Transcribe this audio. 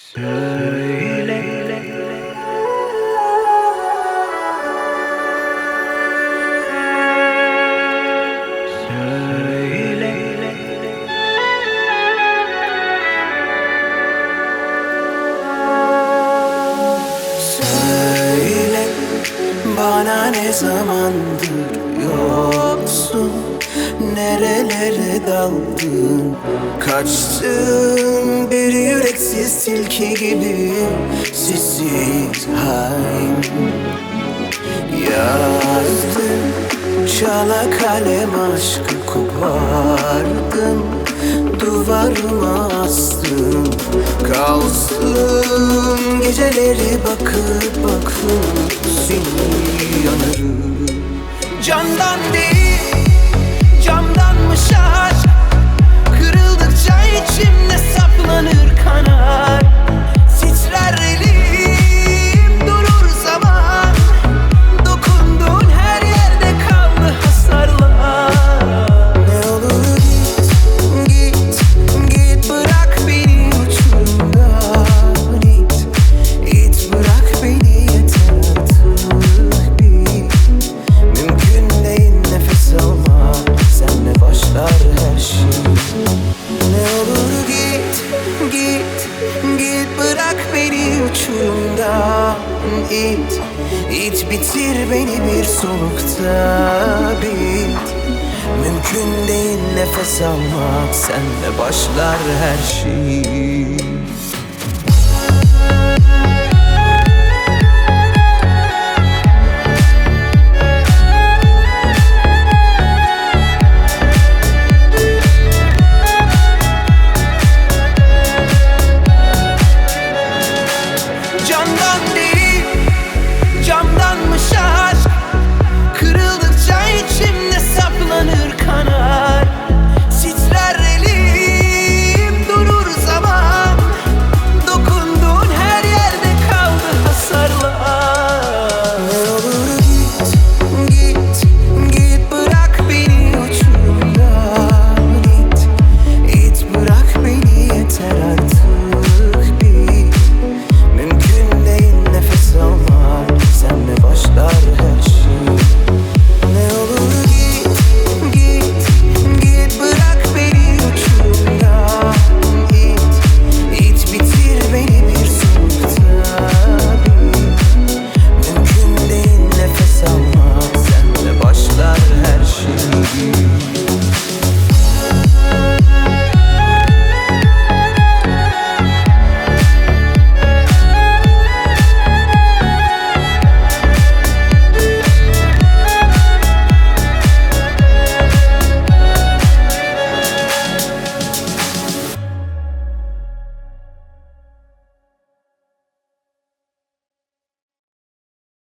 Söyle, söyle, söyle bana ne zamandır yoksun, nerelere daldın, kaçtın bir yüreksiz tilki gibi, sessiz hain. Yazdım çala kalem aşkı kopardım, duvarıma astım, kalsın geceleri bakıp bakıp seni yanarım. Candan değil camdanmış aşk, kırıldıkça içimde saplanır kanar, titrer elim durur zaman, dokunduğun her yerde kaldı hasarlar. Ne olur git, git bırak beni uçurumdan, it bırak beni yeter artık bil. Mümkün değil nefes almak, senle başlar her şey. Ne olur git, git, git bırak beni uçurumdan, it bitir beni bir solukta bit. Mümkün değil nefes almak, senle başlar her şey.